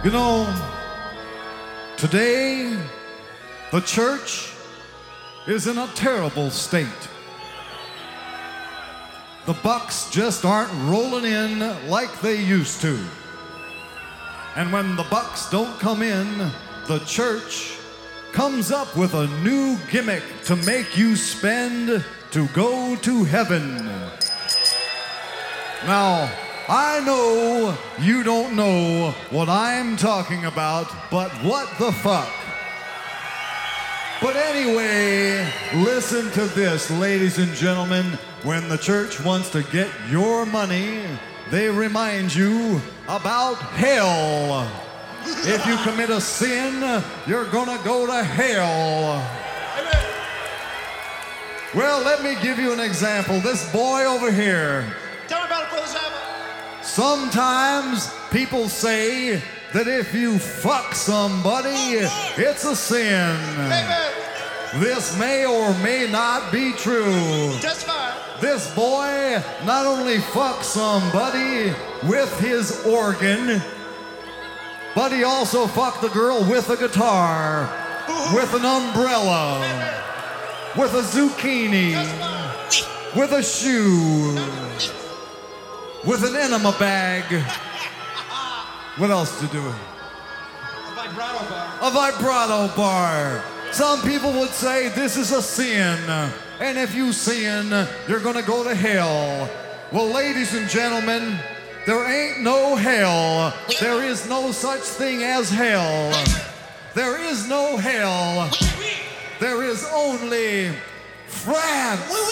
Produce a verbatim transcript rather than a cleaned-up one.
You know, today the church is in a terrible state. The bucks just aren't rolling in like they used to. And when the bucks don't come in, the church comes up with a new gimmick to make you spend to go to heaven. Now, I know you don't know what I'm talking about, but what the fuck? But anyway, listen to this, ladies and gentlemen. When the church wants to get your money, they remind you about hell. If you commit a sin, you're gonna go to hell. Well, let me give you an example. This boy over here. Tell me about it, Brother Simon. Sometimes people say that if you fuck somebody, it's a sin. Amen. This may or may not be true. Just fine. This boy not only fucked somebody with his organ, but he also fucked a girl with a guitar, with an umbrella, with a zucchini, with a shoe, with an enema bag. What else to do? A vibrato bar. A vibrato bar. Some people would say this is a sin, and if you sin, you're gonna go to hell. Well, ladies and gentlemen, there ain't no hell. There is no such thing as hell. There is no hell. There is only France.